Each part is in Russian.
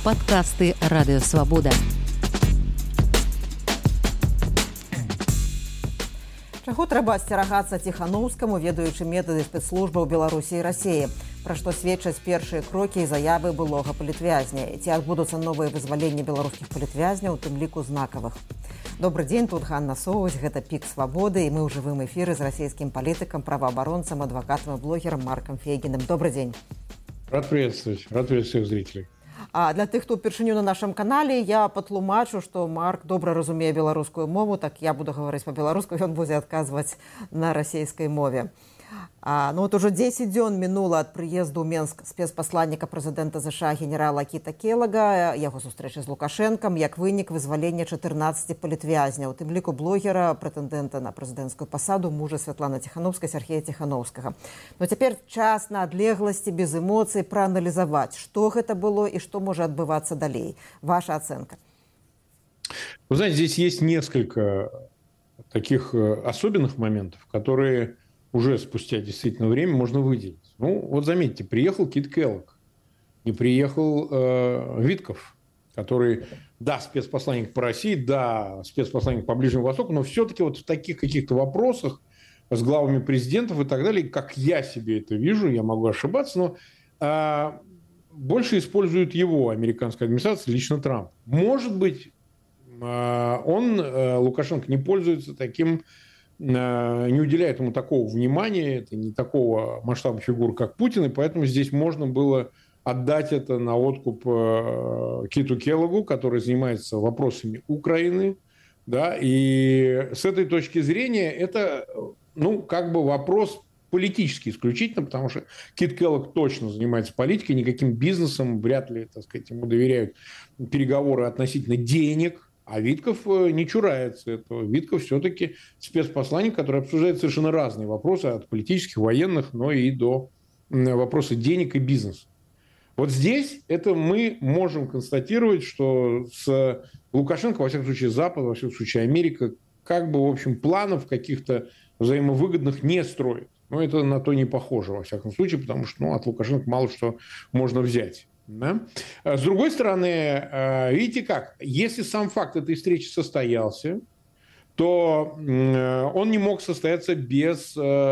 Падкасты радыёвабода. Чаго трэба асцерагацца Ціхановскаму, ведаючы метады спецслужбаў Беларусі і Расіі, пра што сведчаць першыя крокі і заявы былога палітвязня. Ці адбудуцца новыя вызваленні беларускіх палітвязняў, у тым ліку знакавых. Добрый дзень, тут Ганна Соўваць, гэта «Пік свабоды», і мы ў жывым эфіры з расійскім палітыкам, праваабаронцам, адвакатам і блогерам Маркам Фейгіным. Добрый дзень. Рад приветствовать всех зрителей. А для тых, хто ўпершыню на нашым канале, я патлумачу, што Марк добра разумее беларускую мову, так я буду гаварыць па-беларуску, ён будзе адказваць на расійскай мове. Вот уже 10 дзён мінула ад прыезду ў Менск спецпасланніка прэзідэнта ЗША генерала Кіта Келага, яго сустрэчы з Лукашэнкам, як вынік вызвалення 14 палітвязняў, у тым ліку блогера, прэтэндэнта на прэзідэнцкую пасаду, мужа Святланы Ціхановскай, Сяргея Ціхановскага. Но цяпер час на адлегласці, без эмоцый прааналізаваць, што гэта было і што можа адбывацца далей. Ваша ацэнка. Вы знаете, здесь есть несколько таких особенных моментов, которые уже спустя действительно время можно выделить. Ну, вот заметьте, приехал Кит Келлог, не приехал Витков, который, да, спецпосланник по России, да, спецпосланник по Ближнему Востоку, но все-таки вот в таких каких-то вопросах с главами президентов и так далее, как я себе это вижу, я могу ошибаться, но больше использует его американская администрация, лично Трамп. Может быть, Лукашенко, не пользуется таким, не уделяет ему такого внимания, это не такого масштаба фигур, как Путин, и поэтому здесь можно было отдать это на откуп Киту Келлогу, который занимается вопросами Украины, да, и с этой точки зрения это, ну, как бы вопрос политический исключительно, потому что Кит Келлог точно занимается политикой, никаким бизнесом, вряд ли, так сказать, ему доверяют переговоры относительно денег. А Витков не чурается этого. Витков все-таки спецпосланник, который обсуждает совершенно разные вопросы, от политических, военных, но и до вопроса денег и бизнеса. Вот здесь это мы можем констатировать, что с Лукашенко, во всяком случае, Запад, во всяком случае, Америка, как бы, в общем, планов каких-то взаимовыгодных не строит. Но это на то не похоже, во всяком случае, потому что от Лукашенко мало что можно взять. Да? С другой стороны, видите как, если сам факт этой встречи состоялся, то он не мог состояться без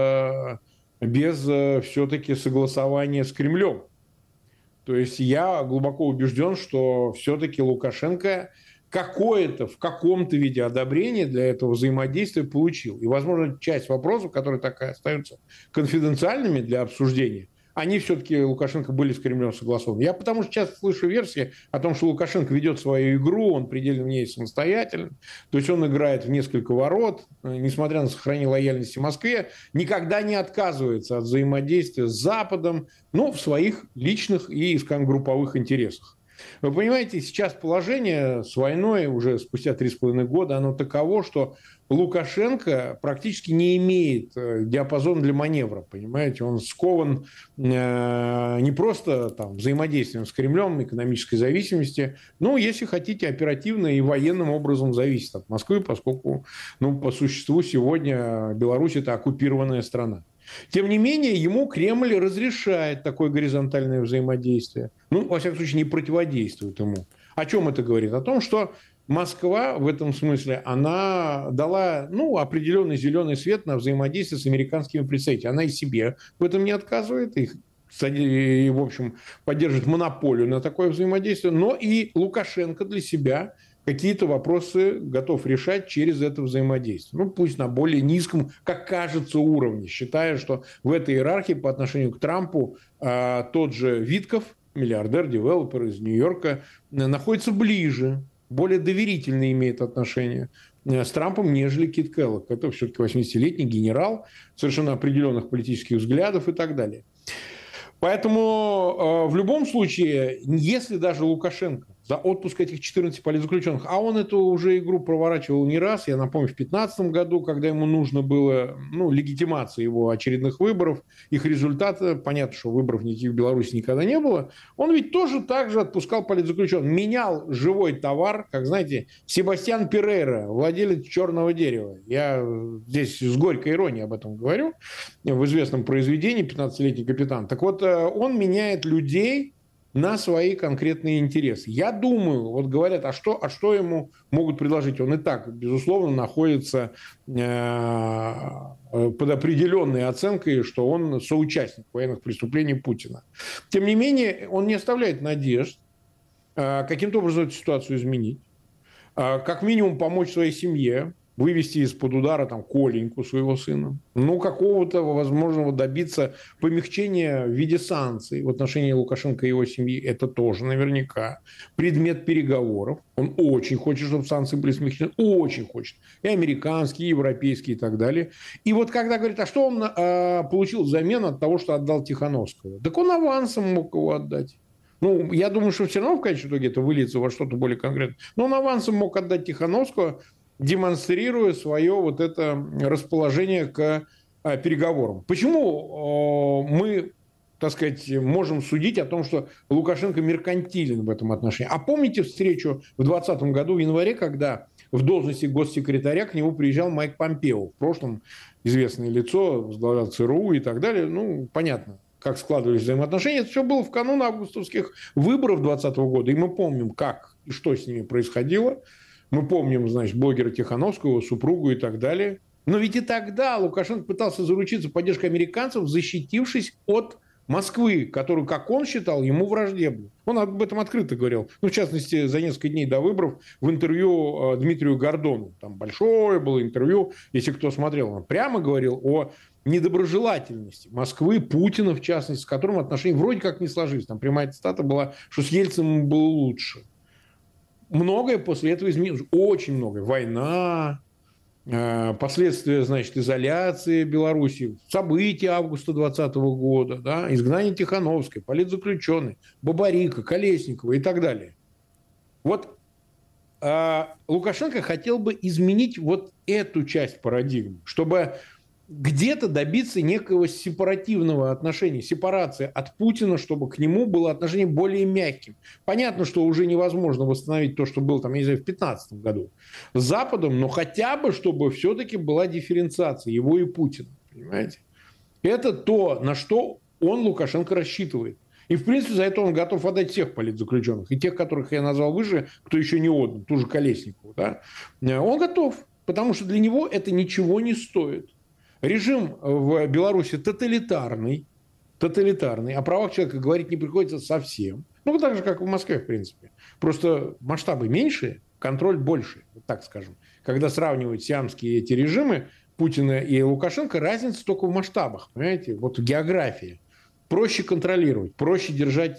все-таки согласования с Кремлем. То есть я глубоко убежден, что все-таки Лукашенко какое-то, в каком-то виде одобрение для этого взаимодействия получил. И, возможно, часть вопросов, которые так и остаются конфиденциальными для обсуждения, они все-таки Лукашенко были с Кремлем согласованы. Я потому что часто слышу версии о том, что Лукашенко ведет свою игру, он предельно в ней самостоятелен, то есть он играет в несколько ворот, несмотря на сохранение лояльности Москве, никогда не отказывается от взаимодействия с Западом, но в своих личных и, скажем, групповых интересах. Вы понимаете, сейчас положение с войной уже спустя 3,5 года, оно таково, что Лукашенко практически не имеет диапазона для маневра, понимаете, он скован не просто там взаимодействием с Кремлем, экономической зависимости, но, если хотите, оперативно и военным образом зависит от Москвы, поскольку, ну, по существу сегодня Беларусь – это оккупированная страна. Тем не менее, ему Кремль разрешает такое горизонтальное взаимодействие. Ну, во всяком случае, не противодействует ему. О чем это говорит? О том, что Москва в этом смысле, она дала, ну, определенный зеленый свет на взаимодействие с американскими представителями. Она и себе в этом не отказывает, и, в общем, поддерживает монополию на такое взаимодействие, но и Лукашенко для себя какие-то вопросы готов решать через это взаимодействие. Ну, пусть на более низком, как кажется, уровне, считая, что в этой иерархии по отношению к Трампу тот же Витков, миллиардер, девелопер из Нью-Йорка, находится ближе, более доверительно имеет отношение с Трампом, нежели Кит Келлог. Это все-таки 80-летний генерал, совершенно определенных политических взглядов и так далее. Поэтому в любом случае, если даже Лукашенко за отпуск этих 14 политзаключенных, а он эту уже игру проворачивал не раз, я напомню, в 2015 году, когда ему нужно было, ну, легитимация его очередных выборов, их результата, понятно, что выборов никаких в Беларуси никогда не было, он ведь тоже так же отпускал политзаключенных, менял живой товар, как, знаете, Себастьян Перейра, владелец «Черного дерева». Я здесь с горькой иронией об этом говорю, в известном произведении «15-летний капитан». Так вот, он меняет людей на свои конкретные интересы. Я думаю, вот говорят, а что ему могут предложить? Он и так, безусловно, находится под определенной оценкой, что он соучастник военных преступлений Путина. Тем не менее, он не оставляет надежд каким-то образом эту ситуацию изменить. Как минимум помочь своей семье, вывести из-под удара там Коленьку, своего сына. Ну, какого-то возможного добиться помягчения в виде санкций в отношении Лукашенко и его семьи. Это тоже наверняка предмет переговоров. Он очень хочет, чтобы санкции были смягчены. Очень хочет. И американские, и европейские, и так далее. И вот когда говорит, а что он получил взамен от того, что отдал Тихановского? Так он авансом мог его отдать. Ну, я думаю, что все равно в конечном итоге это выльется во что-то более конкретное. Но он авансом мог отдать Тихановского, демонстрируя свое вот это расположение к переговорам. Почему мы, так сказать, можем судить о том, что Лукашенко меркантилен в этом отношении? А помните встречу в 2020 году, в январе, когда в должности госсекретаря к нему приезжал Майк Помпео, в прошлом известное лицо, возглавлял ЦРУ и так далее. Ну, понятно, как складывались взаимоотношения. Это все было в канун августовских выборов 2020 года. И мы помним, как и что с ними происходило. Мы помним, значит, блогера Тихановского, супругу и так далее. Но ведь и тогда Лукашенко пытался заручиться поддержкой американцев, защитившись от Москвы, которую, как он считал, ему враждебна. Он об этом открыто говорил. Ну, в частности, за несколько дней до выборов в интервью Дмитрию Гордону. Там большое было интервью, если кто смотрел. Он прямо говорил о недоброжелательности Москвы, Путина, в частности, с которым отношения вроде как не сложились. Там прямая цитата была, что с Ельциным было лучше. Многое после этого изменилось. Очень многое. Война, последствия, значит, изоляции Беларуси, события августа 2020 года, да, изгнание Тихановской, политзаключенный, Бабарика, Колесникова и так далее. Вот Лукашенко хотел бы изменить вот эту часть парадигмы, чтобы где-то добиться некого сепаративного отношения, сепарации от Путина, чтобы к нему было отношение более мягким. Понятно, что уже невозможно восстановить то, что было там, я не знаю, в 2015 году с Западом, но хотя бы, чтобы все-таки была дифференциация его и Путина. Понимаете? Это то, на что он, Лукашенко, рассчитывает. И, в принципе, за это он готов отдать всех политзаключенных. И тех, которых я назвал выше, кто еще не отдан, ту же Колесникову. Да? Он готов, потому что для него это ничего не стоит. Режим в Беларуси тоталитарный, о правах человека говорить не приходится совсем. Ну, так же, как в Москве, в принципе. Просто масштабы меньше, контроль больше, вот так скажем. Когда сравнивают сиамские эти режимы, Путина и Лукашенко, разница только в масштабах, понимаете? Вот география. Проще контролировать, проще держать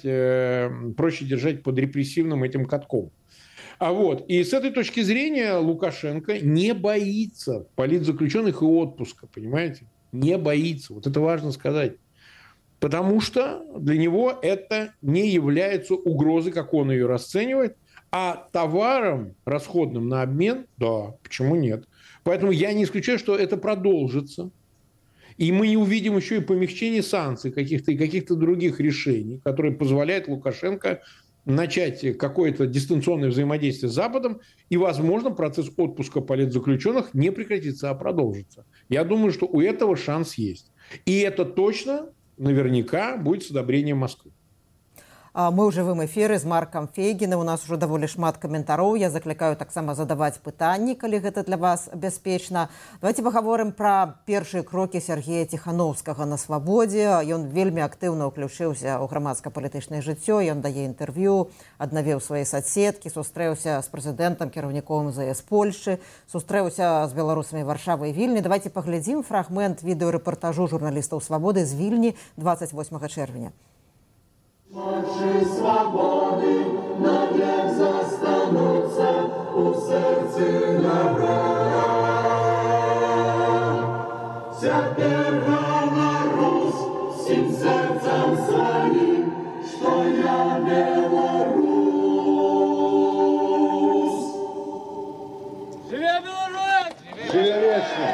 под репрессивным этим катком. И с этой точки зрения Лукашенко не боится политзаключенных и отпуска, понимаете? Не боится. Вот это важно сказать. Потому что для него это не является угрозой, как он ее расценивает, а товаром, расходным на обмен, да, почему нет? Поэтому я не исключаю, что это продолжится. И мы не увидим еще и помягчение санкций каких-то других решений, которые позволяют Лукашенко начать какое-то дистанционное взаимодействие с Западом, и, возможно, процесс отпуска политзаключенных не прекратится, а продолжится. Я думаю, что у этого шанс есть. И это точно, наверняка, будет с одобрением Москвы. Мы ў жывым эфіры з Маркам Фейгінам. У нас ужо даволі шмат каментароў. Я заклікаю таксама задаваць пытанні, калі гэта для вас бяспечна. Давайте пагаворым пра першыя крокі Сергея Тихановскага на свабодзе. Ён вельмі актыўна ўключыўся ў грамадска-палітычнае жыццё. Ён дае інтэрв'ю, аднавіў свае соцсеткі, сустрэўся з прэзідэнтам, кіраўніком МЗС Польшчы, сустрэўся з беларусамі Варшавы і Вільні. Давайте паглядзім фрагмент відэарэпартажу журналістаў «Свабоды» з Вільні 28 чэрвеня. Очі свободи навек застануться у серці добра. Цяпер на Русь всім серцем своїм, що я Беларусь. Живе Беларусь! Живе вечно!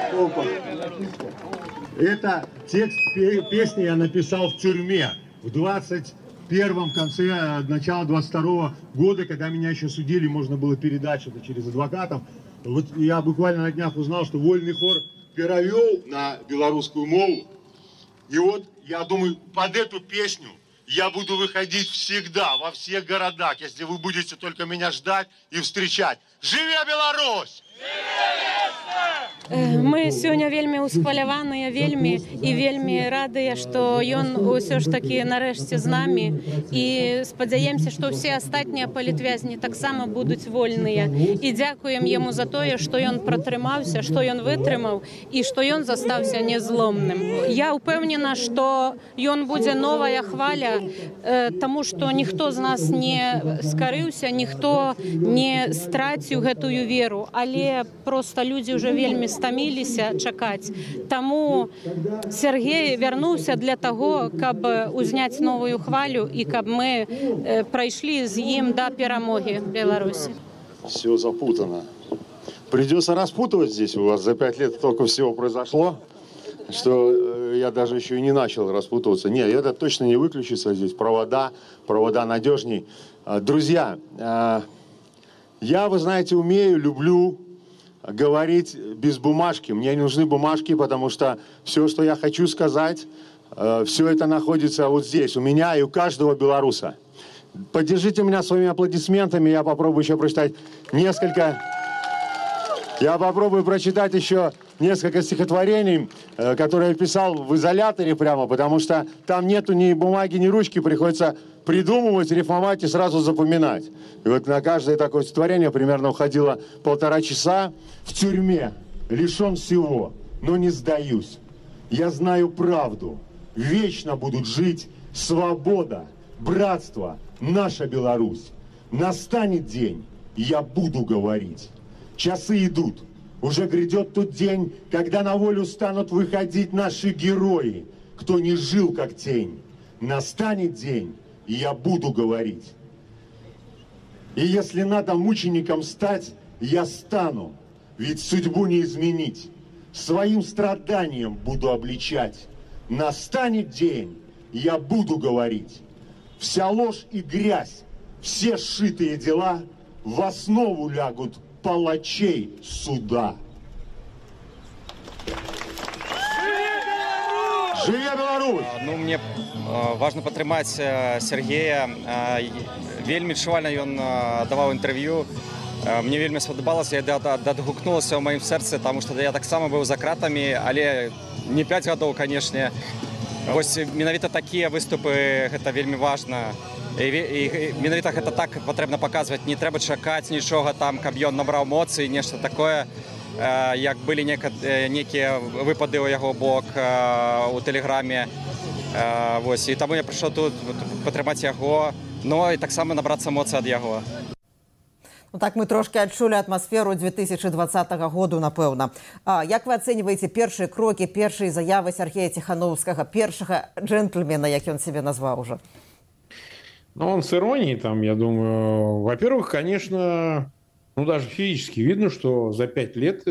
Это текст песни я написал в тюрьме в 21-м, конце, начала 22-го года, когда меня еще судили, можно было передать что-то через адвокатов. Вот я буквально на днях узнал, что вольный хор перевел на белорусскую мову. И вот, я думаю, под эту песню я буду выходить всегда, во всех городах, если вы будете только меня ждать и встречать. Живе Беларусь! Мы сёння вельмі ўсхваляваныя вельмі і вельмі радыя, што ён ўсё ж такі нарэшце з намі і спадзяемся, што ўсе астатнія палітвязні таксама будуць вольныя. І дзякуем яму за тое, што ён пратрымаўся, што ён вытрымаў і што ён застаўся незломным. Я ўпэўнена, што ён будзе новая хваля, таму што ніхто з нас не скарыўся, ніхто не страціў гэтую веру, але проста людзі ўжо вельмі стаміліся чакаць. Таму Сергей вярнуўся для таго, каб узняць новую хвалю і каб мы прайшлі з ім да перамогі Беларусі. Все запутано. Придется распутывать здесь. У вас за 5 лет столько всего произошло, что я даже еще и не начал распутываться. Нет, это точно не выключится здесь. Провода надежней. Друзья, я, вы знаете, умею, люблю говорить без бумажки. Мне не нужны бумажки, потому что все, что я хочу сказать, все это находится вот здесь, у меня и у каждого белоруса. Поддержите меня своими аплодисментами, я попробую еще прочитать несколько... Я попробую прочитать еще несколько стихотворений, которые я писал в изоляторе прямо, потому что там нету ни бумаги, ни ручки, приходится придумывать, рифмовать и сразу запоминать. И вот на каждое такое стихотворение примерно уходило 1,5 часа. В тюрьме, лишен всего, но не сдаюсь. Я знаю правду, вечно будут жить свобода, братство, наша Беларусь. Настанет день, я буду говорить. Часы идут, уже грядет тот день, когда на волю станут выходить наши герои, кто не жил как тень. Настанет день, и я буду говорить. И если надо мучеником стать, я стану, ведь судьбу не изменить. Своим страданием буду обличать. Настанет день, я буду говорить. Вся ложь и грязь, все сшитые дела в основу лягут палачей суда. Живе Беларусь! Ну, мне важно падтрымаць Сергея. Вельмі адчувальна ён даваў інтэрв'ю. Мне вельмі спадабалася, я дадгукнулася ў маім сэрцы, таму што я таксама быў за кратамі, але не 5 гадоў, канешне. Вось менавіта такія выступы, гэта вельмі важна. І менавіта гэта так патрэбна паказваць. Не трэба чакаць нічога там, каб ён набраў эмоцый, нешта такое, як былі некія выпады ў яго бок у тэлеграме. Вось, і таму я прыйшоў тут падтрымаць яго, но і таксама набрацца эмоцый ад яго. Ну так мы трошки адчулі атмасферу 2020 году, напэўна. Як вы ацэньваеце першыя крокі, першыя заявы Сергея Тихановскага, першага джентльмена, як ён себе назваў уже? Ну, он с иронией там, я думаю. Во-первых, конечно, ну, даже физически видно, что за 5 лет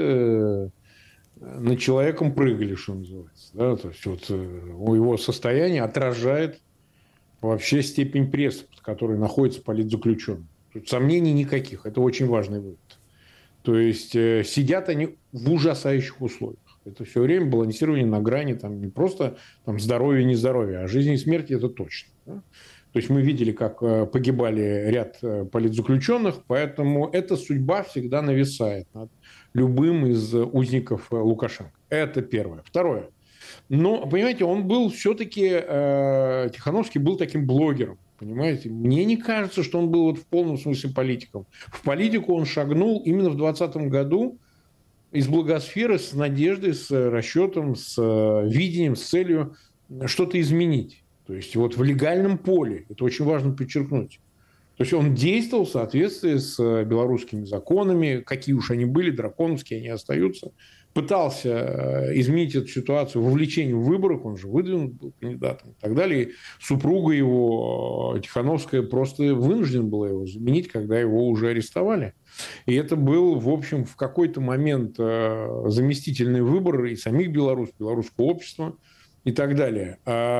над человеком прыгали, что называется. Да? То есть вот его состояние отражает вообще степень пресса, под которой находится политзаключенный. Тут сомнений никаких. Это очень важный вывод. То есть сидят они в ужасающих условиях. Это все время балансирование на грани там, не просто там, здоровья и нездоровья, а жизни и смерти это точно. Да? То есть мы видели, как погибали ряд политзаключенных, поэтому эта судьба всегда нависает над любым из узников Лукашенко. Это первое. Второе. Но, понимаете, он был все-таки, Тихановский был таким блогером. Понимаете? Мне не кажется, что он был вот в полном смысле политиком. В политику он шагнул именно в 2020 году из благосферы с надеждой, с расчетом, с видением, с целью что-то изменить. То есть вот в легальном поле, это очень важно подчеркнуть. То есть он действовал в соответствии с белорусскими законами, какие уж они были, драконовские они остаются. Пытался изменить эту ситуацию вовлечением в выборах, он же выдвинут был кандидатом и так далее. И супруга его, Тихановская, просто вынуждена была его заменить, когда его уже арестовали. И это был, в общем, в какой-то момент заместительный выбор и самих белорусского общества, и так далее.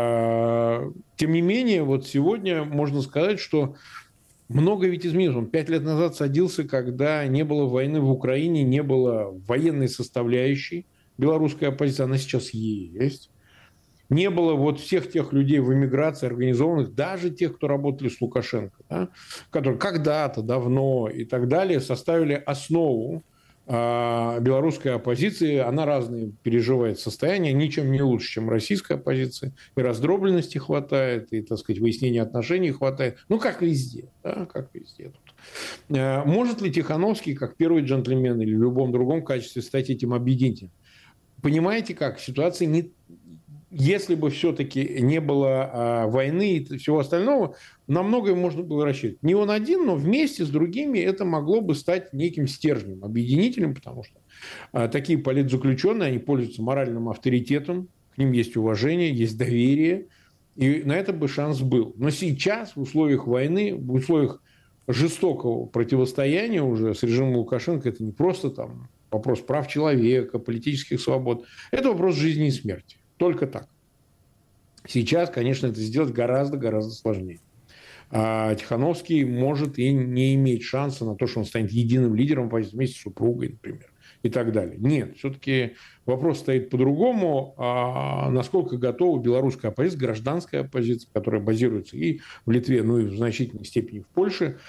Тем не менее, вот сегодня можно сказать, что много ведь изменилось. Он 5 лет назад садился, когда не было войны в Украине, не было военной составляющей белорусской оппозиции. Она сейчас есть. Не было вот всех тех людей в эмиграции организованных, даже тех, кто работали с Лукашенко, да, которые когда-то, давно и так далее составили основу белорусской оппозиции. Она разные переживает состояния, ничем не лучше, чем российская оппозиция. И раздробленности хватает, и, так сказать, выяснения отношений хватает. Ну, как везде. Да, как везде тут. Может ли Тихановский, как первый джентльмен или в любом другом качестве, стать этим объединителем? Понимаете как? Ситуация не... Если бы все-таки не было войны и всего остального, на многое можно было рассчитывать. Не он один, но вместе с другими это могло бы стать неким стержнем, объединителем, потому что такие политзаключенные, они пользуются моральным авторитетом, к ним есть уважение, есть доверие, и на это бы шанс был. Но сейчас в условиях войны, в условиях жестокого противостояния уже с режимом Лукашенко, это не просто там вопрос прав человека, политических свобод, это вопрос жизни и смерти. Только так. Сейчас, конечно, это сделать гораздо-гораздо сложнее. Тихановский может и не иметь шанса на то, что он станет единым лидером вместе с супругой, например, и так далее. Нет, все-таки вопрос стоит по-другому. Насколько готова белорусская оппозиция, гражданская оппозиция, которая базируется и в Литве, ну и в значительной степени в Польше,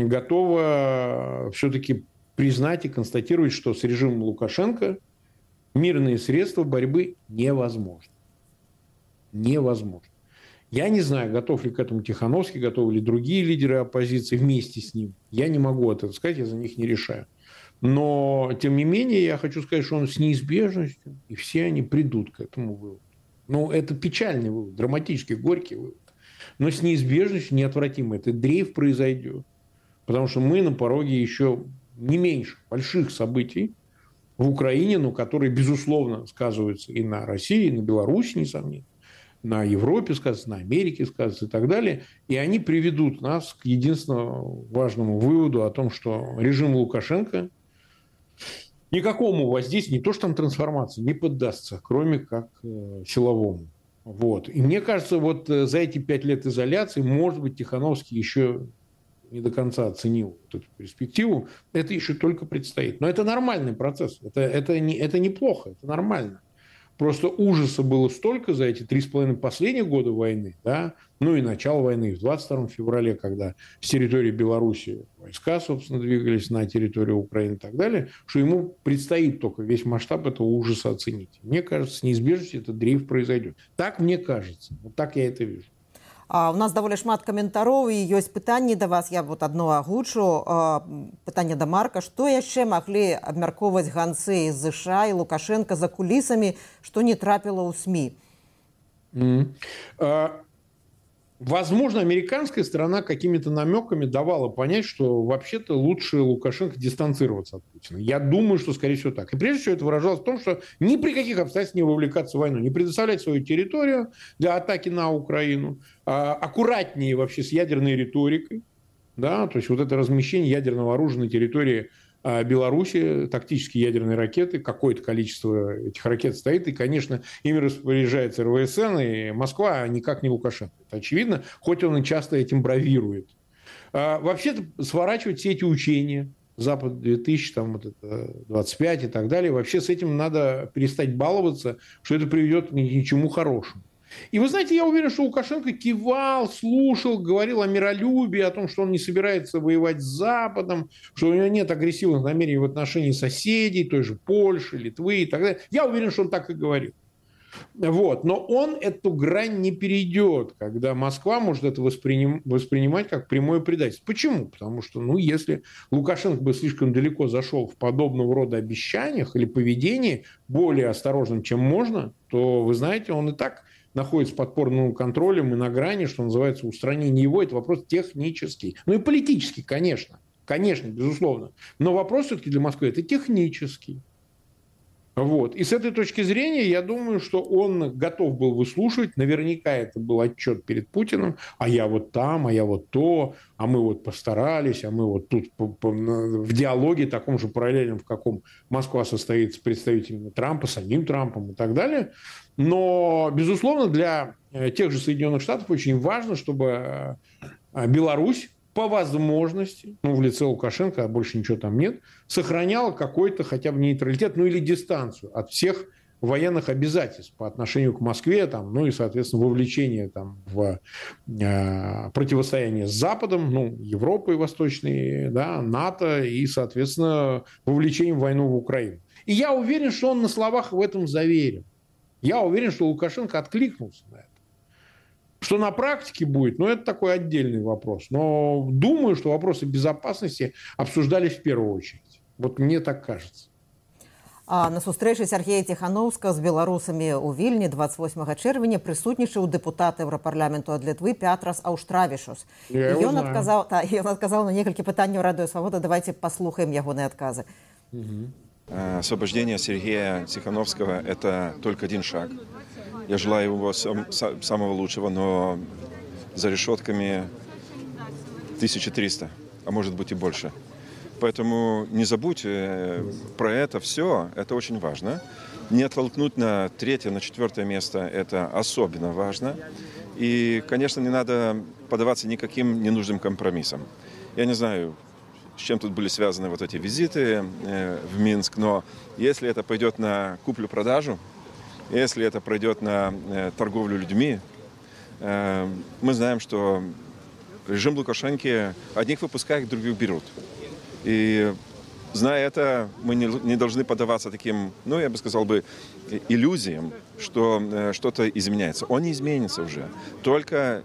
готова все-таки признать и констатировать, что с режимом Лукашенко мирные средства борьбы невозможны. Невозможно. Я не знаю, готов ли к этому Тихановский, готовы ли другие лидеры оппозиции вместе с ним. Я не могу это сказать, я за них не решаю. Но, тем не менее, я хочу сказать, что он с неизбежностью, и все они придут к этому выводу. Ну, это печальный вывод, драматический, горький вывод. Но с неизбежностью неотвратимо этот дрейф произойдет. Потому что мы на пороге еще не меньше больших событий в Украине, но которые, безусловно, сказываются и на России, и на Беларуси, несомненно, на Европе сказываются, на Америке сказываются и так далее. И они приведут нас к единственному важному выводу о том, что режим Лукашенко никакому воздействию, не то что там трансформации, не поддастся, кроме как силовому. Вот. И мне кажется, вот за эти 5 лет изоляции, может быть, Тихановский еще не до конца оценил вот эту перспективу, это еще только предстоит. Но это нормальный процесс, это неплохо, это нормально. Просто ужаса было столько за эти 3,5 последних года войны, да, ну и начало войны в 22 феврале, когда с территории Беларуси войска, собственно, двигались на территорию Украины и так далее, что ему предстоит только весь масштаб этого ужаса оценить. Мне кажется, с неизбежностью этот дрейф произойдет. Так мне кажется, вот так я это вижу. У нас даволі шмат каментароў і ёсць пытанні да вас. Я вот одно агучу. Пытанне да Марка. Што яшчэ маглі абмяркоўваць ганцы з ЗША і Лукашенко за кулісамі, што не трапіла ў СМИ? Возможно, американская сторона какими-то намеками давала понять, что вообще-то лучше Лукашенко дистанцироваться от Путина. Я думаю, что, скорее всего, так. И прежде всего это выражалось в том, что ни при каких обстоятельствах не вовлекаться в войну, не предоставлять свою территорию для атаки на Украину, аккуратнее вообще с ядерной риторикой, да, то есть вот это размещение ядерного оружия на территории Беларуси, тактические ядерные ракеты, какое-то количество этих ракет стоит, и, конечно, ими распоряжается РВСН и Москва, а никак не Лукашенко. Это очевидно, хоть он и часто этим бравирует. Вообще-то сворачивать все эти учения, Запад 2000, там, вот это 25 и так далее, вообще с этим надо перестать баловаться, что это приведет ни к чему хорошему. И вы знаете, я уверен, что Лукашенко кивал, слушал, говорил о миролюбии, о том, что он не собирается воевать с Западом, что у него нет агрессивных намерений в отношении соседей, той же Польши, Литвы и так далее. Я уверен, что он так и говорил. Вот. Но он эту грань не перейдет, когда Москва может это воспринимать как прямое предательство. Почему? Потому что, если Лукашенко бы слишком далеко зашел в подобного рода обещаниях или поведении, более осторожным, чем можно, то, вы знаете, он и так находится под подпорным контролем и на грани, что называется, устранение его. Это вопрос технический. Ну и политический, конечно. Конечно, безусловно. Но вопрос все-таки для Москвы – это технический. Вот. И с этой точки зрения, я думаю, что он готов был выслушивать. Наверняка это был отчет перед Путиным. А я вот там, а я вот то, а мы вот постарались, а мы вот тут в диалоге таком же параллельном, в каком Москва состоит с представителями Трампа, самим Трампом и так далее. Но, безусловно, для тех же Соединенных Штатов очень важно, чтобы Беларусь по возможности, в лице Лукашенко, а больше ничего там нет, сохраняла какой-то хотя бы нейтралитет, или дистанцию от всех военных обязательств по отношению к Москве, там, ну и, соответственно, вовлечение там, в противостояние с Западом, ну, Европой Восточной, да, НАТО и, соответственно, вовлечение в войну в Украину. И я уверен, что он на словах в этом заверен. Я уверен, что Лукашенко откликнулся на это. Что на практике будет, ну, это такой отдельный вопрос. Но думаю, что вопросы безопасности обсуждались в первую очередь. Вот мне так кажется. На сустрэчы Сергея Тихановскага з беларусамі ў Вільні 28 чэрвеня прысутнічаў дэпутат Еўрапарламенту ад Літвы Пятрас Аўштравішус. Ён адказаў на некалькі пытанняў Радыё Свабода. Давайте паслухаем ягоныя адказы. Освобождение Сергея Тихановского – это только один шаг. Я желаю его самого лучшего, но за решетками 1300, а может быть и больше. Поэтому не забудь про это все, это очень важно. Не оттолкнуть на 3-е, на 4-е место – это особенно важно. И, конечно, не надо поддаваться никаким ненужным компромиссам. Я не знаю, с чем тут были связаны вот эти визиты в Минск, но если это пойдет на куплю-продажу, если это пройдет на торговлю людьми, мы знаем, что режим Лукашенко одних выпускает, других берут. И зная это, мы не должны поддаваться таким, ну, я бы сказал бы, иллюзиям, что что-то изменяется. Он не изменится уже. Только,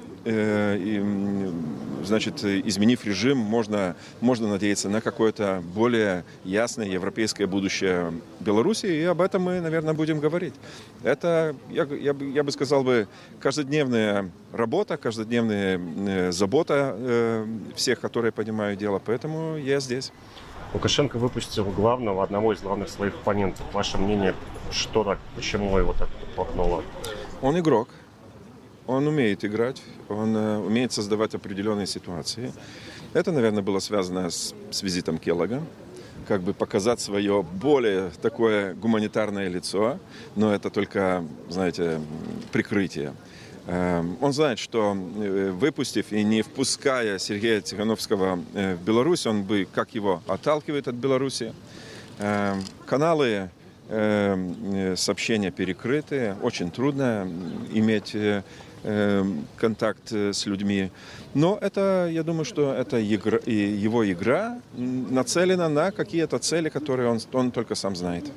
значит, изменив режим, можно надеяться на какое-то более ясное европейское будущее Беларуси, и об этом мы, наверное, будем говорить. Это, я бы сказал, каждодневная работа, каждодневная забота всех, которые понимают дело, поэтому я здесь. Лукашенко выпустил одного из главных своих оппонентов. Ваше мнение, что так, почему его так толкнуло? Он игрок. Он умеет играть, он умеет создавать определенные ситуации. Это, наверное, было связано с визитом Келлога, как бы показать свое более такое гуманитарное лицо, но это только, знаете, прикрытие. Он знает, что выпустив и не впуская Сергея Тихановского в Беларусь, он бы, как его отталкивает от Беларуси. Каналы сообщения перекрыты, очень трудно иметь контакт с людьми. Но это, я думаю, что это его игра нацелена на какие-то цели, которые он только сам знает.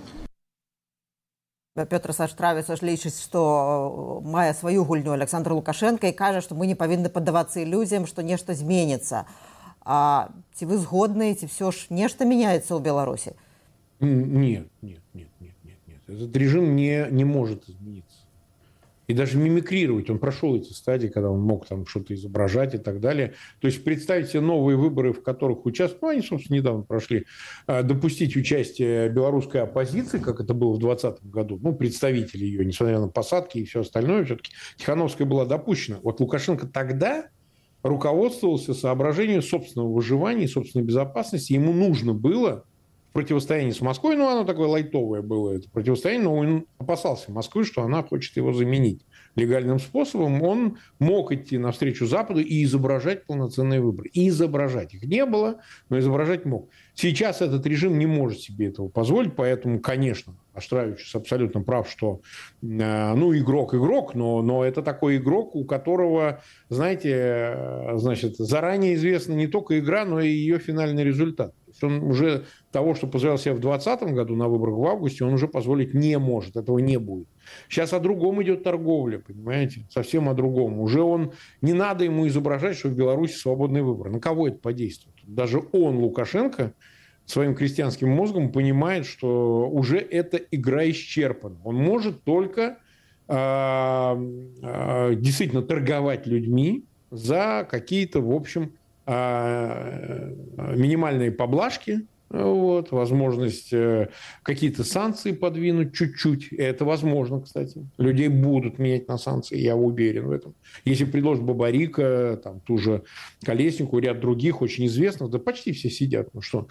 Пётр Аўштравішус лічыць, што мае сваю гульню Александр Лукашенко і кажа, што мы не павінны паддавацца ілюзіям, што нешта зменіцца. А ці вы згодны, ці все ж нешта меняется ў Беларусі? Нет. Этот режим не может измениться. И даже мимикрировать. Он прошел эти стадии, когда он мог там что-то изображать и так далее. То есть представить себе новые выборы, в которых участвуют, ну, они, собственно, недавно прошли, допустить участие белорусской оппозиции, как это было в 2020 году, ну, представители ее, несмотря на посадки и все остальное, все-таки Тихановская была допущена. Вот Лукашенко тогда руководствовался соображением собственного выживания и собственной безопасности. Ему нужно было в противостоянии с Москвой, ну, оно такое лайтовое было, это противостояние, но он опасался Москвы, что она хочет его заменить легальным способом. Он мог идти навстречу Западу и изображать полноценные выборы. И изображать. Их не было, но изображать мог. Сейчас этот режим не может себе этого позволить, поэтому, конечно, Аўштравішус абсолютно прав, что, ну, игрок, но это такой игрок, у которого, знаете, значит, заранее известна не только игра, но и ее финальный результат. Он уже того, что позволял себе в 2020 году на выборах в августе, он уже позволить не может, этого не будет. Сейчас о другом идет торговля, понимаете, совсем о другом. Уже не надо ему изображать, что в Беларуси свободный выбор. На кого это подействует? Даже он, Лукашенко, своим крестьянским мозгом понимает, что уже эта игра исчерпана. Он может только действительно торговать людьми за какие-то, в общем, минимальные поблажки, вот, возможность какие-то санкции подвинуть чуть-чуть. Это возможно, кстати. Людей будут менять на санкции, я уверен в этом. Если предложат Бабарика, там, ту же Колеснику, ряд других очень известных, да почти все сидят, ну что,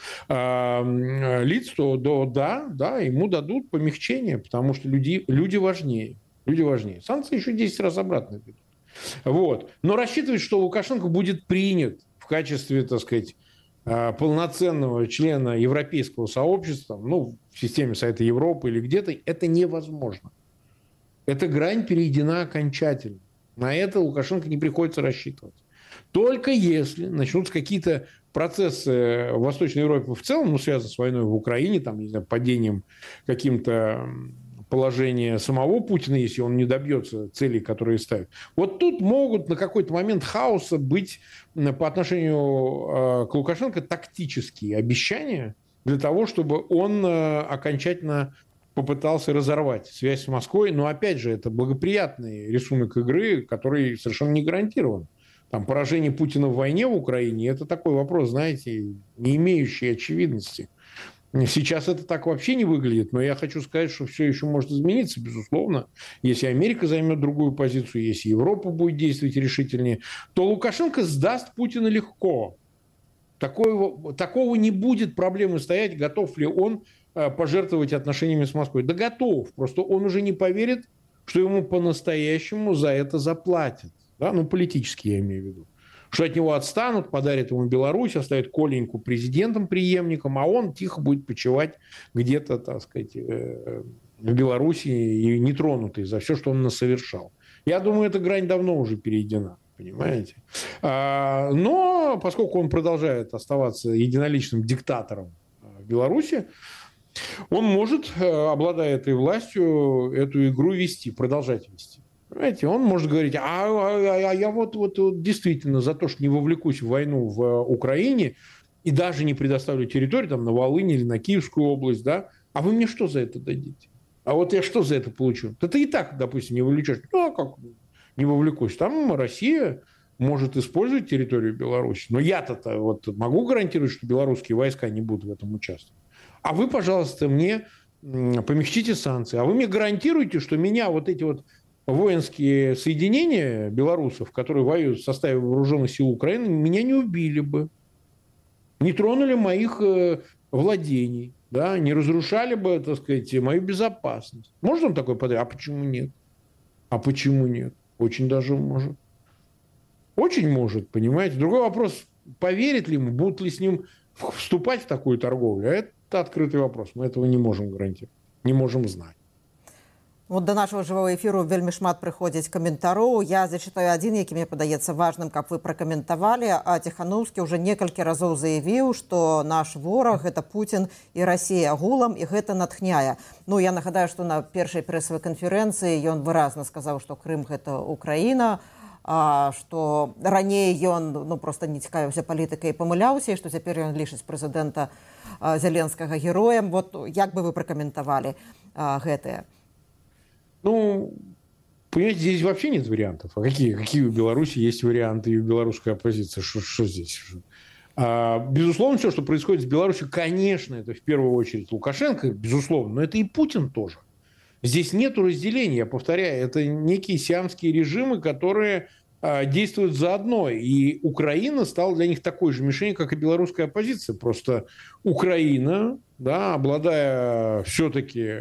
лиц, то да, ему дадут помягчение, потому что люди важнее. Люди важнее. Санкции еще 10 раз обратно ведут. Вот. Но рассчитывать, что Лукашенко будет принят в качестве, так сказать, полноценного члена европейского сообщества, ну, в системе Совета Европы или где-то, это невозможно. Эта грань перейдена окончательно. На это Лукашенко не приходится рассчитывать. Только если начнутся какие-то процессы в Восточной Европе в целом, ну, связанные с войной в Украине, там, не знаю, падением каким-то положения самого Путина, если он не добьется целей, которые ставит. Вот тут могут на какой-то момент хаоса быть по отношению к Лукашенко тактические обещания для того, чтобы он окончательно попытался разорвать связь с Москвой. Но, опять же, это благоприятный рисунок игры, который совершенно не гарантирован. Там, поражение Путина в войне в Украине – это такой вопрос, знаете, не имеющий очевидности. Сейчас это так вообще не выглядит, но я хочу сказать, что все еще может измениться, безусловно. Если Америка займет другую позицию, если Европа будет действовать решительнее, то Лукашенко сдаст Путина легко. Такого не будет проблемы стоять, готов ли он пожертвовать отношениями с Москвой. Да готов, просто он уже не поверит, что ему по-настоящему за это заплатят. Да? Ну, политически я имею в виду. Что от него отстанут, подарят ему Беларусь, оставят Коленьку президентом-преемником, а он тихо будет почивать где-то, так сказать, в Беларуси и нетронутый за все, что он насовершал. Я думаю, эта грань давно уже перейдена, понимаете? Но поскольку он продолжает оставаться единоличным диктатором в Беларуси, он может, обладая этой властью, эту игру вести, продолжать вести. Понимаете, он может говорить, я вот действительно за то, что не вовлекусь в войну в Украине и даже не предоставлю территорию там, на Волынь или на Киевскую область, да, а вы мне что за это дадите? А вот я что за это получу? Да ты и так, допустим, не вовлечешь. Ну, а как не вовлекусь? Там Россия может использовать территорию Беларуси. Но я-то вот могу гарантировать, что белорусские войска не будут в этом участвовать. А вы, пожалуйста, мне помягчите санкции. А вы мне гарантируете, что меня вот эти вот воинские соединения белорусов, которые воюют в составе вооруженных сил Украины, меня не убили бы, не тронули моих владений, да, не разрушали бы, так сказать, мою безопасность. Может он такой подряд? А почему нет? А почему нет? Очень даже может. Очень может, понимаете. Другой вопрос, поверит ли ему, будут ли с ним вступать в такую торговлю. Это открытый вопрос. Мы этого не можем гарантировать, не можем знать. Вот до нашего живого эфиру вельмі шмат прыходзіць каментароў. Я зачитаю один, які мне падаецца важным, каб вы пракаментавалі. А Тихановский уже некалькі разоў заявіў, што наш вораг – это Путин і Россия агулам, і гэта натхняе. Ну, я нагадаю, што на першай прэсавай канферэнцыі ён выразна сказаў, што Крым – гэта Украіна, што раней ён просто не цікавіўся палітыкай і памыляўся, і што цяпер ён лічыць прэзідэнта Зеленскага героем. Вот як бы вы пракаментавалі гэтае? Ну, понимаете, здесь вообще нет вариантов. А какие у Беларуси есть варианты и у белорусской оппозиции? Что здесь? Безусловно, все, что происходит в Беларуси, конечно, это в первую очередь Лукашенко, безусловно, но это и Путин тоже. Здесь нет разделения, я повторяю, это некие сиамские режимы, которые действуют заодно. И Украина стала для них такой же мишенью, как и белорусская оппозиция. Просто Украина, да, обладая все-таки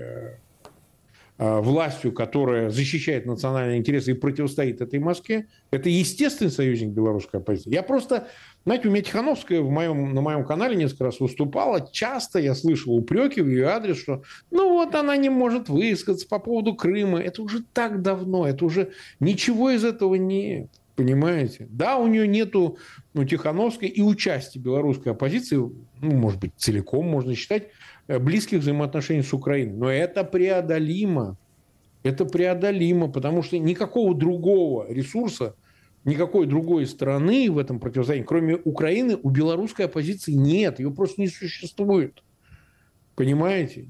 властью, которая защищает национальные интересы и противостоит этой Москве, это естественный союзник белорусской оппозиции. Я просто, знаете, у меня Тихановская на моем канале несколько раз выступала. Часто я слышал упреки в ее адрес, что ну вот она не может высказаться по поводу Крыма. Это уже так давно, это уже ничего из этого нет. Понимаете? Да, у нее нету, Тихановской и участия белорусской оппозиции, может быть, целиком можно считать, близких взаимоотношений с Украиной. Но это преодолимо. Это преодолимо, потому что никакого другого ресурса, никакой другой страны в этом противостоянии, кроме Украины, у белорусской оппозиции нет. Ее просто не существует. Понимаете?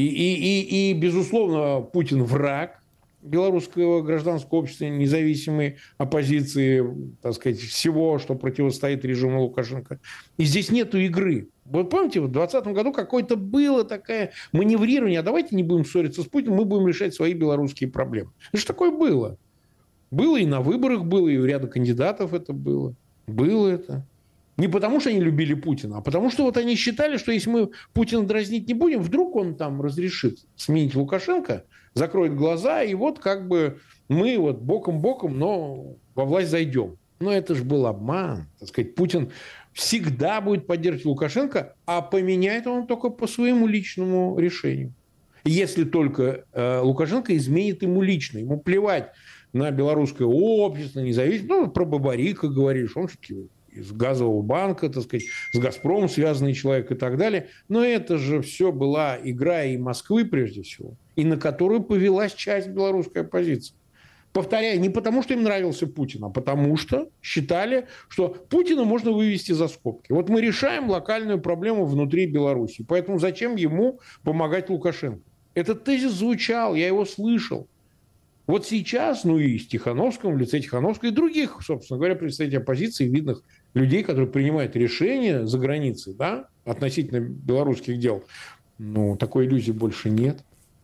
И безусловно, Путин враг белорусского гражданского общества, независимой оппозиции, так сказать, всего, что противостоит режиму Лукашенко. И здесь нету игры. Вот помните, в 2020 году какое-то было такое маневрирование, а давайте не будем ссориться с Путиным, мы будем решать свои белорусские проблемы. Это же такое было. Было и на выборах было, и у ряда кандидатов это было. Было это. Не потому, что они любили Путина, а потому, что вот они считали, что если мы Путина дразнить не будем, вдруг он там разрешит сменить Лукашенко, закроет глаза, и вот как бы мы вот боком-боком, но во власть зайдем. Но это же был обман. Так сказать, Путин всегда будет поддерживать Лукашенко, а поменяет он только по своему личному решению. Если только Лукашенко изменит ему лично. Ему плевать на белорусское общество, независимость. Ну, про Бабарика говоришь, он все-таки из газового банка, так сказать, с «Газпромом» связанный человек и так далее. Но это же все была игра и Москвы, прежде всего, и на которую повелась часть белорусской оппозиции. Повторяю, не потому, что им нравился Путин, а потому что считали, что Путина можно вывести за скобки. Вот мы решаем локальную проблему внутри Беларуси, поэтому зачем ему помогать Лукашенко? Этот тезис звучал, я его слышал. Вот сейчас, ну и с Тихановским, в лице Тихановского и других, собственно говоря, представителей оппозиции, видных людей, которые принимают решения за границей, да, относительно белорусских дел, ну, такой иллюзии больше нет.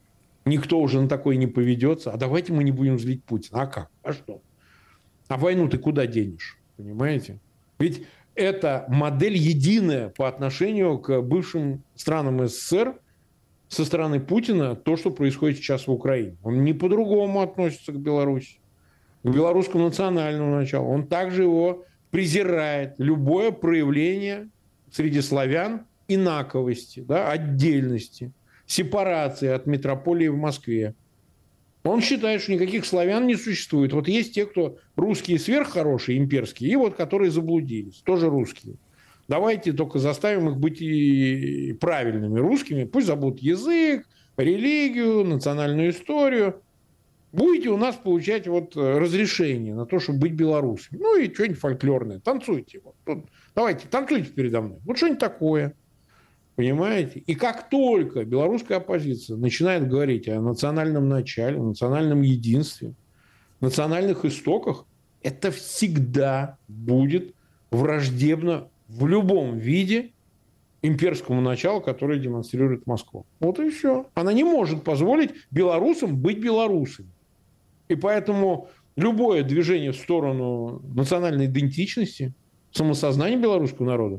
Никто уже на такое не поведется. А давайте мы не будем злить Путина. А как? А что? А войну ты куда денешь? Понимаете? Ведь это модель единая по отношению к бывшим странам СССР со стороны Путина, то, что происходит сейчас в Украине. Он не по-другому относится к Беларуси, к белорусскому национальному началу. Он также его презирает. Любое проявление среди славян инаковости, да, отдельности, сепарации от метрополии в Москве. Он считает, что никаких славян не существует. Вот есть те, кто русские сверххорошие, имперские, и вот которые заблудились, тоже русские. Давайте только заставим их быть и правильными русскими. Пусть забудут язык, религию, национальную историю. Будете у нас получать вот разрешение на то, чтобы быть белорусами. Ну и что-нибудь фольклорное. Танцуйте. Вот. Давайте, танцуйте передо мной. Вот что-нибудь такое. Понимаете? И как только белорусская оппозиция начинает говорить о национальном начале, национальном единстве, национальных истоках, это всегда будет враждебно в любом виде имперскому началу, которое демонстрирует Москва. Вот и все. Она не может позволить белорусам быть белорусами. И поэтому любое движение в сторону национальной идентичности, самосознания белорусского народа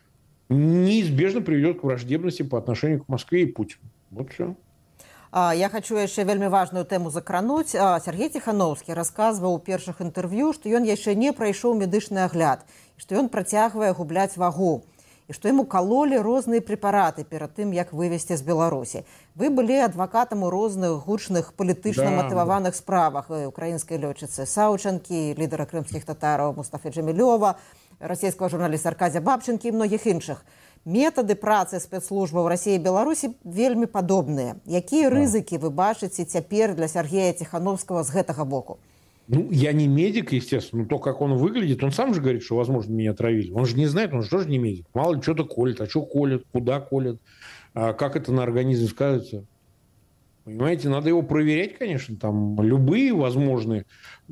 неизбежно приведет к враждебности по отношению к Москве и Путину. Вот все. Я хочу яшчэ вельмі важную тэму закрануць. Сергей Тихановскі расказваў у першых інтэрв'ю, што ён яшчэ не прайшоў медычны агляд, і што ён працягвае губляць вагу, і што яму калолі розныя прэпараты перад тым, як вывезці з Беларусі. Вы былі адвакатам у розных гучных палітычна матываваных справах украінскай лётчыцы Саўчанкі, лідара крымскіх татараў Мустафы Джамілёва, расійскага журналіста Аркадзя Бабченкі і многіх іншых. Метады працы спецслужбаў Расіі і Беларусі вельмі падобныя. Якія рызыкі вы бачыце цяпер для Сергея Тихановского з гэтага боку? Ну, я не медик, естественно, но то, как он выглядит, он сам же говорит, что, возможно, меня отравили. Он же не знает, он же тоже не медик. Мало ли, что-то колет, а что колет, куда колет, как это на организме сказывается. Понимаете, надо его проверять, конечно, там любые возможные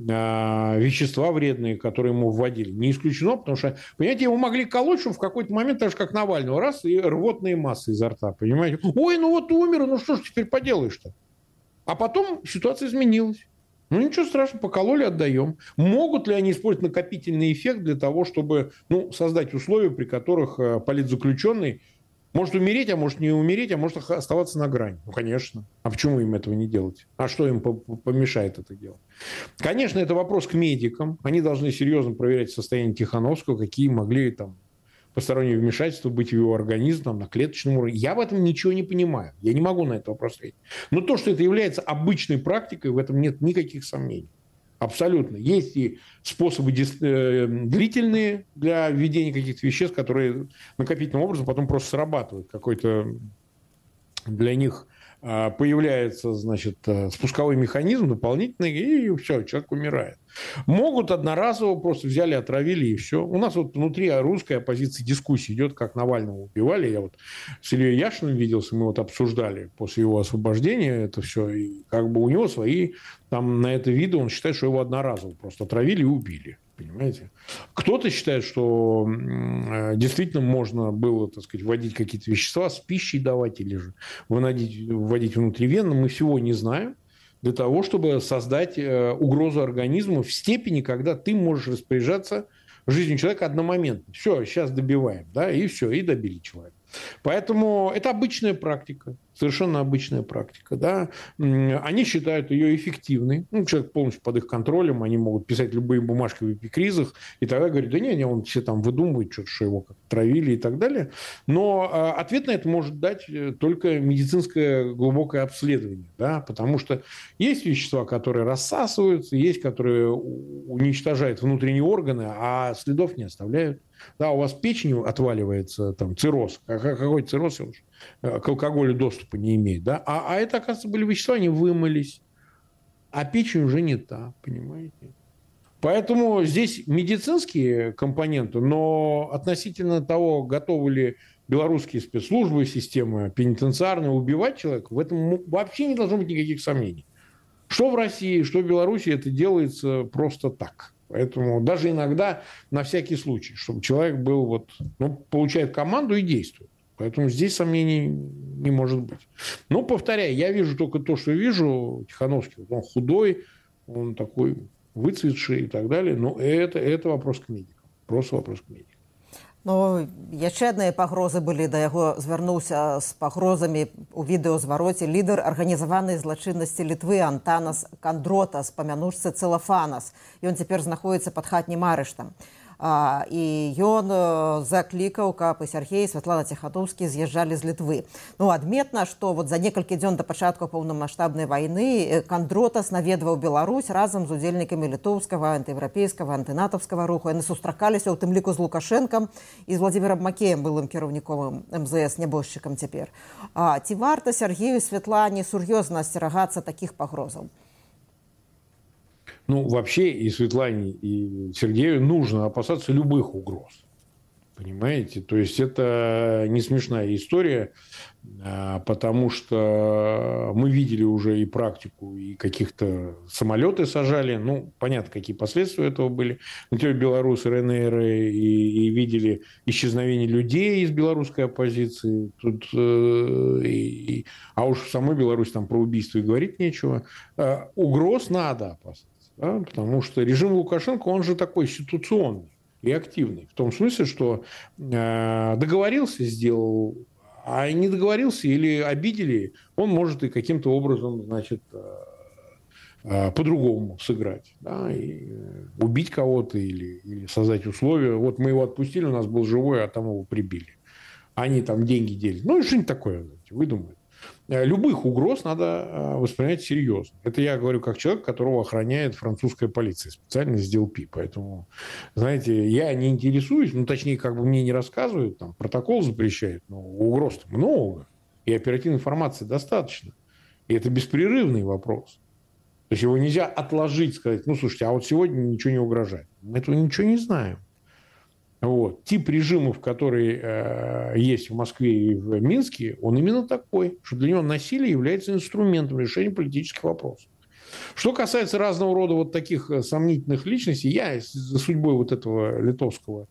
вещества вредные, которые ему вводили. Не исключено, потому что, понимаете, его могли колоть, что в какой-то момент, так же как Навального, раз, и рвотные массы изо рта, понимаете. Ой, ну вот умер, ну что ж теперь поделаешь-то? А потом ситуация изменилась. Ну, ничего страшного, покололи, отдаем. Могут ли они использовать накопительный эффект для того, чтобы создать условия, при которых политзаключенный может умереть, а может не умереть, а может оставаться на грани? Ну, конечно. А почему им этого не делать? А что им помешает это делать? Конечно, это вопрос к медикам. Они должны серьезно проверять состояние Тихановского, какие могли там посторонние вмешательства быть в его организм там, на клеточном уровне. Я в этом ничего не понимаю. Я не могу на это вопрос ответить. Но то, что это является обычной практикой, в этом нет никаких сомнений. Абсолютно. Есть и способы длительные для введения каких-то веществ, которые накопительным образом потом просто срабатывают. Какой-то для них появляется, значит, спусковой механизм дополнительный, и все, человек умирает. Могут одноразово просто взяли, отравили, и все. У нас вот внутри русской оппозиции дискуссия идет, как Навального убивали. Я вот с Ильей Яшиным виделся, мы вот обсуждали после его освобождения это все. И как бы у него свои там на это виды, он считает, что его одноразово просто отравили и убили. Понимаете? Кто-то считает, что действительно можно было, так сказать, вводить какие-то вещества с пищей давать или же вводить внутривенно. Мы всего не знаем для того, чтобы создать угрозу организму в степени, когда ты можешь распоряжаться жизнью человека одномоментно. Все, сейчас добиваем, да, и все, и добили человека. Поэтому это обычная практика, совершенно обычная практика. Да? Они считают ее эффективной. Ну, человек полностью под их контролем, они могут писать любые бумажки в эпикризах, и тогда говорят, да не, он все там выдумывает, что его как травили и так далее. Но ответ на это может дать только медицинское глубокое обследование. Да? Потому что есть вещества, которые рассасываются, есть, которые уничтожают внутренние органы, а следов не оставляют. Да, у вас печень отваливается, там, цирроз. Какой цирроз к алкоголю доступа не имеет. Да? А это, оказывается, были вещества, они вымылись. А печень уже не та, понимаете? Поэтому здесь медицинские компоненты, но относительно того, готовы ли белорусские спецслужбы, системы пенитенциарные убивать человека, в этом вообще не должно быть никаких сомнений. Что в России, что в Беларуси, это делается просто так. Поэтому даже иногда на всякий случай, чтобы человек был получает команду и действует. Поэтому здесь сомнений не может быть. Но, повторяю, я вижу только то, что вижу. Тихановский, он худой, он такой выцветший и так далее. Но это вопрос к медикам. Просто вопрос к медикам. Ну, яшчэ адныя пагрозы былі, да яго звярнуўся з пагрозамі ў відэазвароце лідар арганізаванай злачыннасці Літвы Антанас Кандротас па мянушцы Целафанас. Ён цяпер знаходзіцца пад хатнім арыштам. І ён заклікаў, каб і Сяргей, і Святлана Ціхановскі з'язджалі з Літвы. Ну, адметна, што за некалькі дзён да пачатку паўнамаштабнай вайны Кандротас наведваў Беларусь разам з удзельнікамі літоўскага, антыеўрапейскага, антынатаўскага руху. Яны сустракаліся ў тым ліку з Лукашэнкам і з Владзімірам Макеем, былым кіраўніком МЗС, нябожчыкам цяпер. Ці варта Сяргею і Святлане сур'ёзна асцерагацца такіх пагрозаў? Ну, вообще и Светлане, и Сергею нужно опасаться любых угроз. Понимаете? То есть это не смешная история, потому что мы видели уже и практику, и каких-то самолеты сажали. Ну, понятно, какие последствия этого были. На те белорусы, РНР, и видели исчезновение людей из белорусской оппозиции. Тут, а уж в самой Беларуси там про убийство и говорить нечего. Угроз надо опасаться. Да? Потому что режим Лукашенко, он же такой ситуационный и активный. В том смысле, что договорился, сделал, а не договорился или обидели, он может и каким-то образом, значит, по-другому сыграть. Да? И убить кого-то или создать условия. Вот мы его отпустили, у нас был живой, а там его прибили. Они там деньги делят. Ну, что-нибудь такое, знаете, выдумают. Любых угроз надо воспринимать серьезно. Это я говорю как человек, которого охраняет французская полиция, специально из ДЛП. Поэтому, знаете, я не интересуюсь, ну, точнее, как бы мне не рассказывают, там, протокол запрещает, но угроз-то много, и оперативной информации достаточно. И это беспрерывный вопрос. То есть его нельзя отложить, сказать, ну, слушайте, а вот сегодня ничего не угрожает. Мы этого ничего не знаем. Вот. Тип режимов, который есть в Москве и в Минске, он именно такой, что для него насилие является инструментом решения политических вопросов. Что касается разного рода вот таких сомнительных личностей, я за судьбой вот этого литовского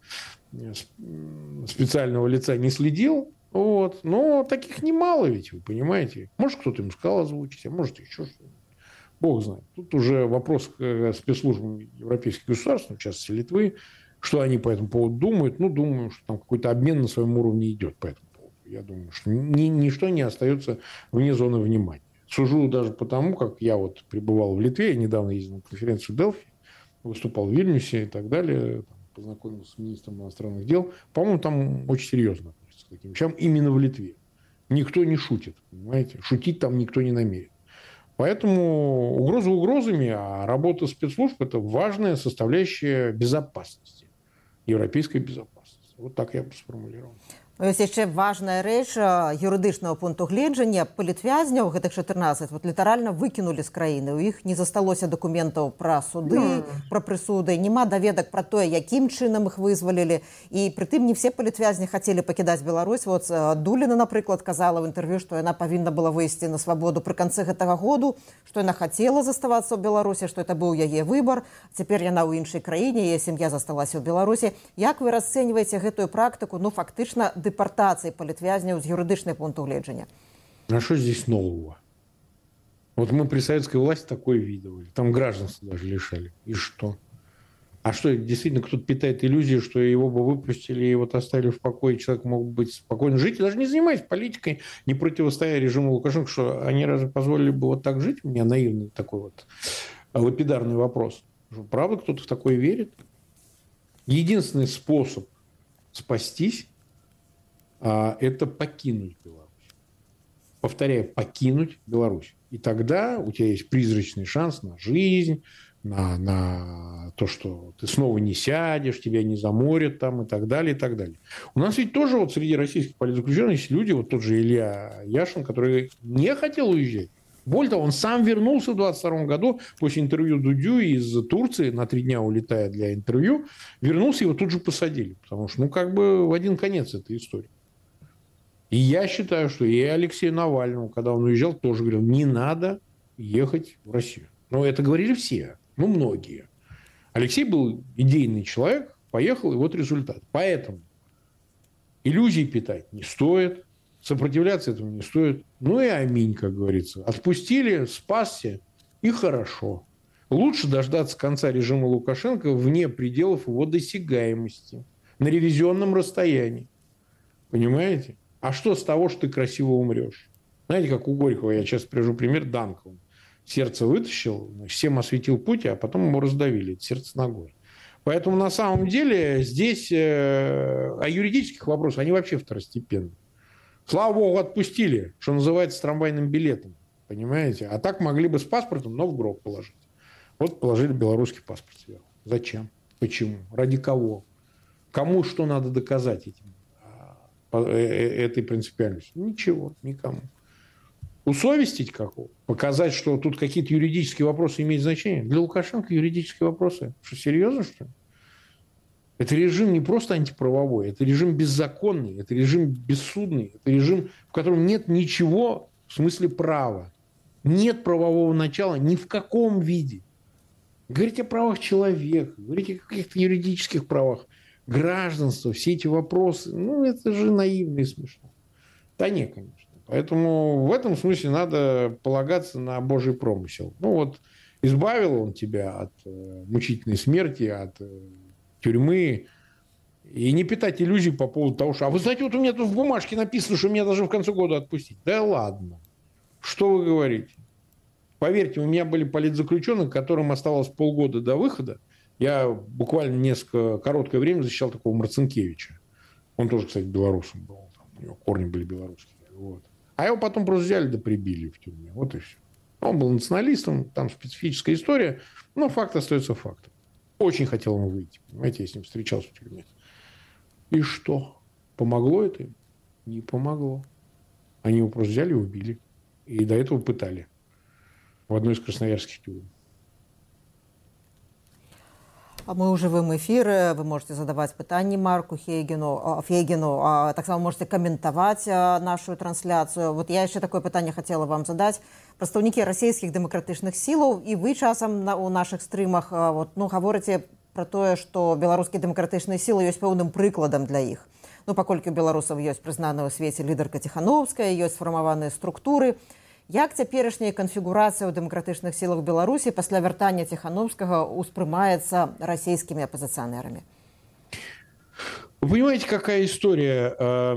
специального лица не следил, вот. Но таких немало ведь, вы понимаете. Может, кто-то ему сказал озвучить, а может, еще что-нибудь. Бог знает. Тут уже вопрос к спецслужбам европейских государств, в частности Литвы, что они по этому поводу думают. Ну, думаю, что там какой-то обмен на своем уровне идет по этому поводу. Я думаю, что ничто не остается вне зоны внимания. Сужу даже потому, как я вот пребывал в Литве, я недавно ездил на конференцию в Делфи, выступал в Вильнюсе и так далее, там, познакомился с министром иностранных дел. По-моему, там очень серьезно относятся к таким вещам именно в Литве. Никто не шутит, понимаете? Шутить там никто не намерен. Поэтому угрозы угрозами, а работа спецслужб – это важная составляющая безопасности. Европейской безопасности. Вот так я бы сформулировал. Ось яшчэ важная рэч юрыдычнага пункту гледжання палітвязняў, гэтых 14, вот літаральна выкінулі з краіны. У іх не засталося дакументаў пра суды, пра прысуды, няма даведак пра тое, якім чынам іх вызвалілі. І прытым не все палітвязні хацелі пакідаць Беларусь. Вот Дуліна, напрыклад, казала в інтэрв'ю, што яна павінна была выйсці на свабоду пры канцы гэтага году, што яна хацела заставацца ў Беларусі, што это быў яе выбар. Цяпер яна ў іншай краіне, яе сям'я засталася ў Беларусі. Як вы расцэньваеце гэтую практыку, ну, фактычна, депортации палітвязняў з юрыдычнай пункту гледжання? А что здесь нового? Вот мы при советской власти такое видывали. Там гражданство даже лишали. И что? А что, действительно, кто-то питает иллюзию, что его бы выпустили и вот оставили в покое, человек мог быть спокойно жить, и даже не занимаясь политикой, не противостоя режиму Лукашенко, что они разве позволили бы вот так жить? У меня наивный такой вот лапидарный вопрос. Что, правда, кто-то в такое верит? Единственный способ спастись это покинуть Беларусь. Повторяю, покинуть Беларусь. И тогда у тебя есть призрачный шанс на жизнь, на то, что ты снова не сядешь, тебя не заморят там и так далее, и так далее. У нас ведь тоже вот среди российских политзаключенных есть люди, вот тот же Илья Яшин, который не хотел уезжать. Более того, он сам вернулся в 22 году после интервью Дудю из Турции, на 3 дня улетая для интервью, вернулся, его тут же посадили. Потому что, как бы в один конец этой истории. И я считаю, что и Алексею Навальному, когда он уезжал, тоже говорил, не надо ехать в Россию. Но это говорили все, многие. Алексей был идейный человек, поехал, и вот результат. Поэтому иллюзий питать не стоит, сопротивляться этому не стоит. Ну и аминь, как говорится. Отпустили, спасся, и хорошо. Лучше дождаться конца режима Лукашенко вне пределов его досягаемости, на ревизионном расстоянии. Понимаете? А что с того, что ты красиво умрешь? Знаете, как у Горького, я сейчас привожу пример, Данкова. Сердце вытащил, всем осветил путь, а потом его раздавили. Это сердце ногой. Поэтому на самом деле здесь о юридических вопросах, они вообще второстепенны. Слава богу, отпустили, что называется, с трамвайным билетом. Понимаете? А так могли бы с паспортом, но в гроб положить. Вот положили белорусский паспорт сверху. Зачем? Почему? Ради кого? Кому что надо доказать этой принципиальностью? Ничего, никому. Усовестить какого? Показать, что тут какие-то юридические вопросы имеют значение? Для Лукашенко юридические вопросы. Что, серьезно, что ли? Это режим не просто антиправовой, это режим беззаконный, это режим бессудный, это режим, в котором нет ничего в смысле права. Нет правового начала ни в каком виде. Говорить о правах человека, говорить о каких-то юридических правах, гражданство, все эти вопросы, это же наивно и смешно. Да нет, конечно. Поэтому в этом смысле надо полагаться на Божий промысел. Избавил он тебя от мучительной смерти, от тюрьмы. И не питать иллюзий по поводу того, что... А вы знаете, вот у меня тут в бумажке написано, что меня должны в конце года отпустить. Да ладно. Что вы говорите? Поверьте, у меня были политзаключенные, которым оставалось полгода до выхода. Я буквально короткое время защищал такого Марцинкевича. Он тоже, кстати, белорусом был. У него корни были белорусские. Вот. А его потом просто взяли да прибили в тюрьме. Вот и все. Он был националистом, там специфическая история. Но факт остается фактом. Очень хотел ему выйти. Понимаете, я с ним встречался в тюрьме. И что? Помогло это им? Не помогло. Они его просто взяли и убили. И до этого пытали. В одной из красноярских тюрем. Мы ў жывым эфіры, вы можете задаваць пытанні Марку Фейгіну, таксама можете каментаваць нашу трансляцыю. Вот я яшчэ такое пытанне хотела вам задаць. Прадстаўнікі расійскіх дэмакратычных сілаў, і вы часам у нашых стрымах гаворыце пра тое, што беларускія дэмакратычныя сілы ёсць пэўным прыкладам для іх. Паколькі у беларусаў ёсць прызнаная ў свеце лідарка Ціхановская, ёсць сфармаваныя структуры. Як цяперашняя канфігурацыя ў дэмакратычных сілах Беларусі пасля вяртання Ціхановскага успрымаецца расійскімі апозіцыянерамі? Вы понимаете, какая история?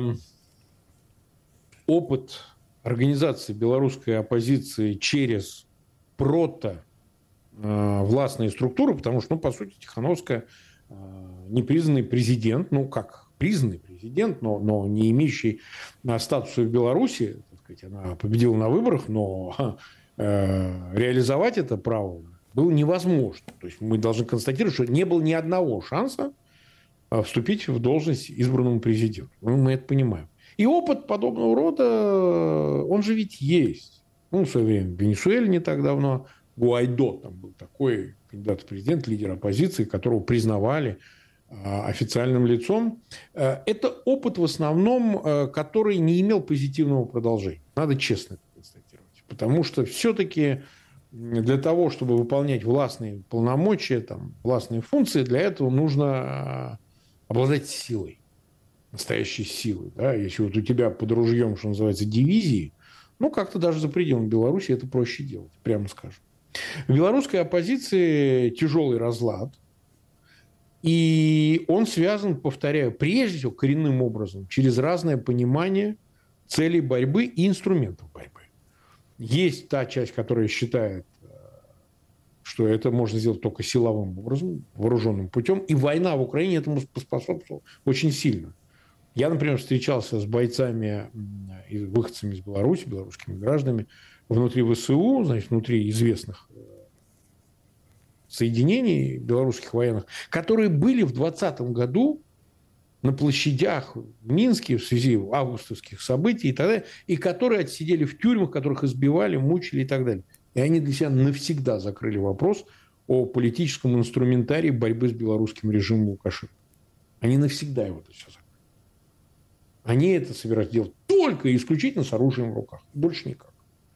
Опыт организации белорусской оппозиции через властные структуры, потому что, по сути, Тихановская непризнанный президент, признанный президент, но не имеющий статуса в Беларуси. Она победила на выборах, но реализовать это право было невозможно. То есть мы должны констатировать, что не было ни одного шанса вступить в должность избранному президенту. Мы это понимаем. И опыт подобного рода, он же ведь есть. В свое время в Венесуэле не так давно Гуайдо там был такой кандидат в президент, лидер оппозиции, которого признавали официальным лицом. Это опыт в основном, который не имел позитивного продолжения. Надо честно это констатировать. Потому что все-таки для того, чтобы выполнять властные полномочия, властные функции, для этого нужно обладать силой. Настоящей силой. Да? Если вот у тебя под ружьем, что называется, дивизии, как-то даже за пределами Беларуси это проще делать, прямо скажем. В белорусской оппозиции тяжелый разлад. И он связан, повторяю, прежде всего коренным образом через разное понимание целей борьбы и инструментов борьбы. Есть та часть, которая считает, что это можно сделать только силовым образом, вооруженным путем, и война в Украине этому поспособствовала очень сильно. Я, например, встречался с бойцами и выходцами из Беларуси, белорусскими гражданами, внутри ВСУ, значит, внутри известных соединений белорусских военных, которые были в 2020 году на площадях в Минске в связи августовских событий и так далее, и которые отсидели в тюрьмах, которых избивали, мучили и так далее. И они для себя навсегда закрыли вопрос о политическом инструментарии борьбы с белорусским режимом Лукашенко. Они навсегда его все закрыли. Они это собираются делать только и исключительно с оружием в руках. Больше никак.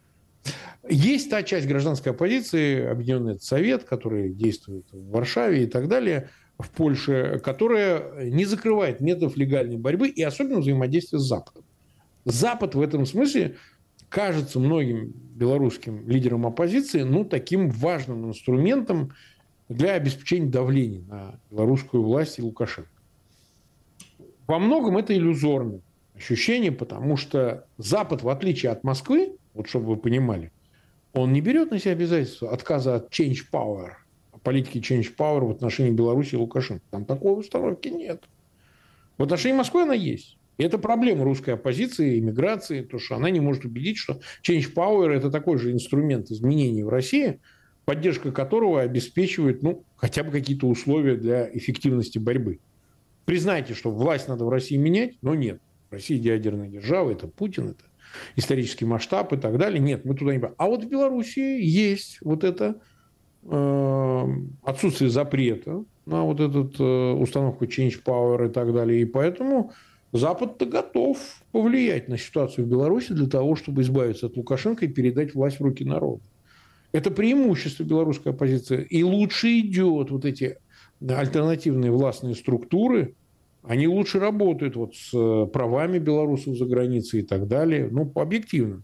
Есть та часть гражданской оппозиции, Объединенный Совет, который действует в Варшаве и так далее, в Польше, которая не закрывает методов легальной борьбы и особенно взаимодействия с Западом. Запад в этом смысле кажется многим белорусским лидерам оппозиции таким важным инструментом для обеспечения давления на белорусскую власть и Лукашенко. Во многом это иллюзорное ощущение, потому что Запад, в отличие от Москвы, вот чтобы вы понимали, он не берет на себя обязательства отказа от change power, политики change power в отношении Беларуси и Лукашенко. Там такой установки нет. В отношении Москвы она есть. И это проблема русской оппозиции, иммиграции, то, что она не может убедить, что change power – это такой же инструмент изменений в России, поддержка которого обеспечивает хотя бы какие-то условия для эффективности борьбы. Признайте, что власть надо в России менять, но нет. Россия ядерная держава, это Путин, это исторический масштаб и так далее. Нет, мы туда не пойдем. А вот в Беларуси есть вот это отсутствие запрета на вот эту установку change power и так далее. И поэтому Запад-то готов повлиять на ситуацию в Беларуси для того, чтобы избавиться от Лукашенко и передать власть в руки народа. Это преимущество белорусской оппозиции. И лучше идет вот эти альтернативные властные структуры, они лучше работают с правами белорусов за границей и так далее, объективно.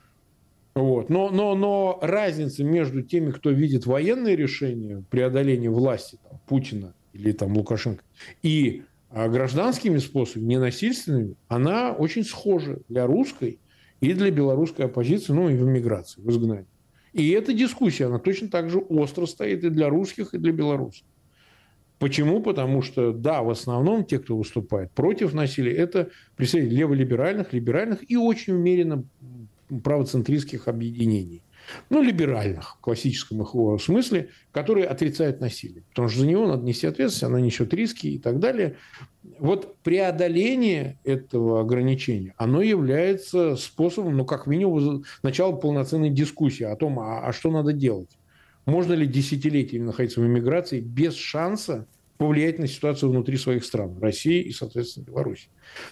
Вот. Но разница между теми, кто видит военные решения преодоления власти Путина или Лукашенко, и гражданскими способами, ненасильственными, она очень схожа для русской и для белорусской оппозиции, и в эмиграции, в изгнании. И эта дискуссия, она точно так же остро стоит и для русских, и для белорусов. Почему? Потому что, да, в основном те, кто выступает против насилия, это представители леволиберальных, либеральных и очень умеренно правоцентристских объединений. Либеральных, в классическом их смысле, которые отрицают насилие. Потому что за него надо нести ответственность, она несет риски и так далее. Вот преодоление этого ограничения, оно является способом, как минимум, начала полноценной дискуссии о том, а что надо делать. Можно ли десятилетиями находиться в эмиграции без шанса повлиять на ситуацию внутри своих стран, России и, соответственно, Беларуси.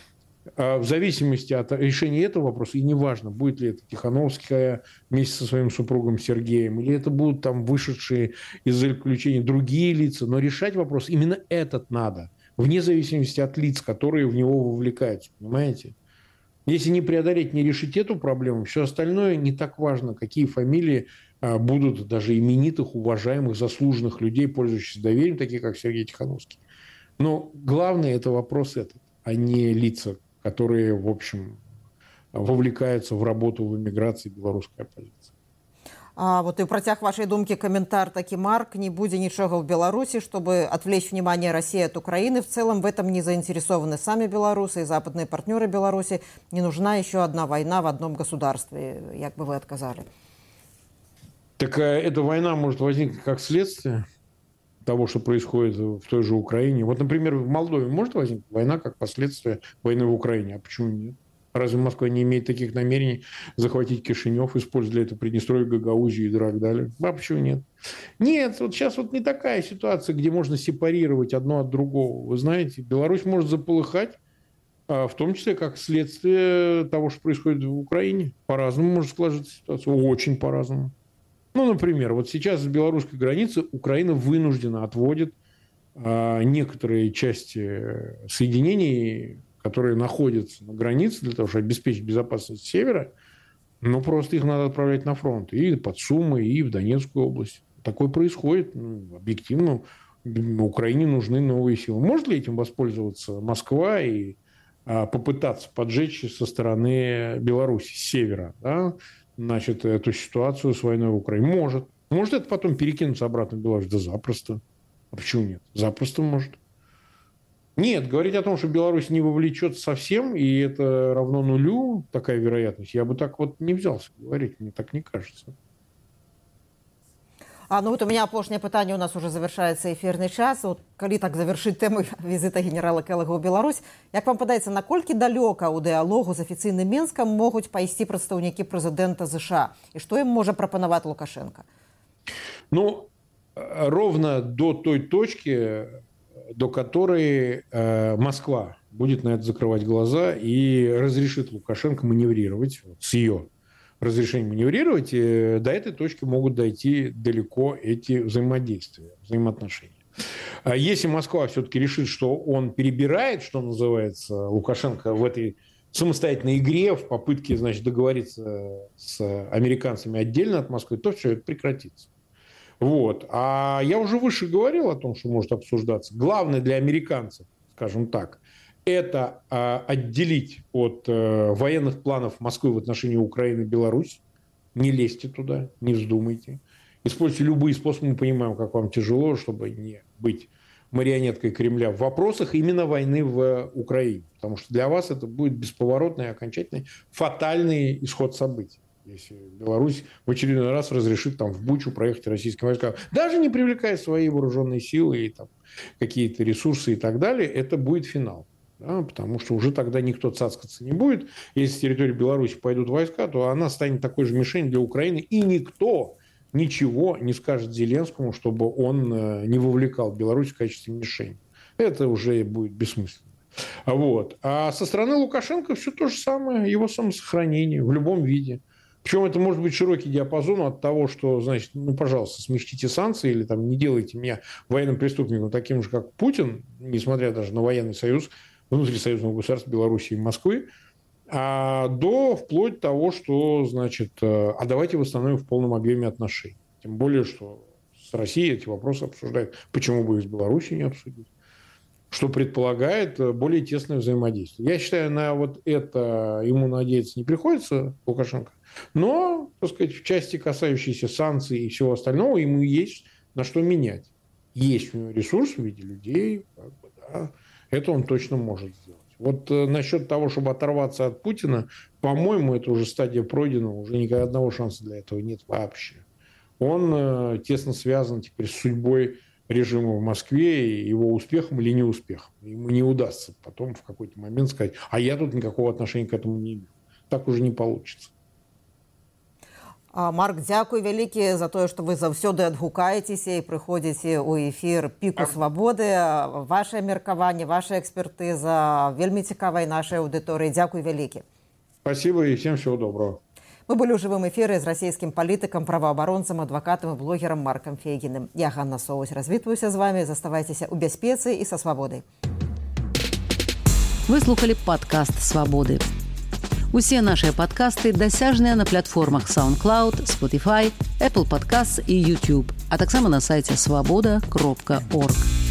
В зависимости от решения этого вопроса, и неважно, будет ли это Тихановская вместе со своим супругом Сергеем, или это будут вышедшие из заключения другие лица, но решать вопрос именно этот надо, вне зависимости от лиц, которые в него вовлекаются, понимаете? Если не преодолеть, не решить эту проблему, все остальное не так важно, какие фамилии будут даже именитых, уважаемых, заслуженных людей, пользующихся доверием, таких как Сергей Тихановский. Но главное это вопрос этот, а не лица, которые, в общем, вовлекаются в работу в эмиграции белорусской оппозиции. Вот и працяг вашей думки комментарий таки, Марк, не будет ничего в Беларуси, чтобы отвлечь внимание России от Украины. В целом в этом не заинтересованы сами белорусы и западные партнеры Беларуси. Не нужна еще одна война в одном государстве, как бы вы отказали. Так эта война может возникнуть как следствие того, что происходит в той же Украине. Вот, например, в Молдове может возникнуть война как последствие войны в Украине. А почему нет? Разве Москва не имеет таких намерений захватить Кишинев, используя для этого Приднестровье, Гагаузию и так далее? А почему нет? Нет, вот сейчас не такая ситуация, где можно сепарировать одно от другого. Вы знаете, Беларусь может заполыхать, в том числе как следствие того, что происходит в Украине. По-разному может сложиться ситуация. Очень по-разному. Например, вот сейчас с белорусской границы Украина вынуждена отводит некоторые части соединений, которые находятся на границе для того, чтобы обеспечить безопасность севера, просто их надо отправлять на фронт. И под Сумы, и в Донецкую область. Такое происходит объективно. Украине нужны новые силы. Может ли этим воспользоваться Москва и попытаться поджечь со стороны Беларуси, с севера, да, значит, эту ситуацию с войной в Украине? Может. Может это потом перекинуться обратно в Беларусь? Да запросто. А почему нет? Запросто может. Нет, говорить о том, что Беларусь не вовлечется совсем, и это равно нулю, такая вероятность, я бы так вот не взялся говорить, мне так не кажется. Ну вот у меня апошняе пытанне, у нас уже завершаецца эфірны час. Вот, калі так завершыць тэму візіта генерала Келага ў Беларусь, як вам падаецца, наколькі далёка ў дыалогу з афіцыйным Мінскам могуць пайсці прадстаўнікі прэзідэнта США? І што ім можа прапанаваць Лукашенко? Ну, ровно до той точки, до которой Москва будет на это закрывать глаза и разрешит Лукашенко маневрировать с ее разрешением маневрировать, до этой точки могут дойти далеко эти взаимодействия, взаимоотношения. Если Москва все-таки решит, что он перебирает, что называется, Лукашенко в этой самостоятельной игре, в попытке, значит, договориться с американцами отдельно от Москвы, то все это прекратится. Вот. А я уже выше говорил о том, что может обсуждаться. Главное для американцев, скажем так, это отделить от военных планов Москвы в отношении Украины и Беларуси. Не лезьте туда, не вздумайте. Используйте любые способы. Мы понимаем, как вам тяжело, чтобы не быть марионеткой Кремля в вопросах именно войны в Украине. Потому что для вас это будет бесповоротный, окончательный, фатальный исход событий. Если Беларусь в очередной раз разрешит там в Бучу проехать российским войскам, даже не привлекая свои вооруженные силы и там какие-то ресурсы и так далее, это будет финал. Да, потому что уже тогда никто цацкаться не будет. Если с территории Беларуси пойдут войска, то она станет такой же мишенью для Украины, и никто ничего не скажет Зеленскому, чтобы он не вовлекал Беларусь в качестве мишени. Это уже будет бессмысленно. Вот. А со стороны Лукашенко все то же самое, его самосохранение в любом виде. Причем это может быть широкий диапазон от того, что, значит, ну, пожалуйста, смягчите санкции или там не делайте меня военным преступником таким же, как Путин, несмотря даже на военный союз, внутрисоюзного государства Беларуси и Москвы, до вплоть того, что, значит, а давайте восстановим в полном объеме отношений. Тем более, что с Россией эти вопросы обсуждают. Почему бы их с Беларусью не обсудить? Что предполагает более тесное взаимодействие. Я считаю, на вот это ему надеяться не приходится, Лукашенко. Но, так сказать, в части, касающейся санкций и всего остального, ему есть на что менять. Есть у него ресурс в виде людей, как бы, да. Это он точно может сделать. Вот насчет того, чтобы оторваться от Путина, по-моему, это уже стадия пройдена, уже ни одного шанса для этого нет вообще. Он тесно связан теперь с судьбой режима в Москве и его успехом или неуспехом. Ему не удастся потом в какой-то момент сказать, а я тут никакого отношения к этому не имею. Так уже не получится. Марк, дзякуй вялікі за тое, што вы заўсёды адгукаецеся і прыходзіце ў эфір «Піку свабоды». Ваше меркаванне, ваша экспертыза вельмі цікавай нашай аўдыторыі. Дзякуй вялікі. Спасибо и всем всего доброго. Мы былі ў жывым эфіры з расійскім палітыкам, праваабаронцам, адвакатам і блогерам Маркам Фейгіным. Я, Ганна Соусь, развітваюся з вами. Заставайцеся ў бяспецы і са свабодай. Вы слухали падкаст «Свабоды». Усе наши подкасты дасяжныя на платформах SoundCloud, Spotify, Apple Podcasts и YouTube, а таксама на сайте swaboda.org.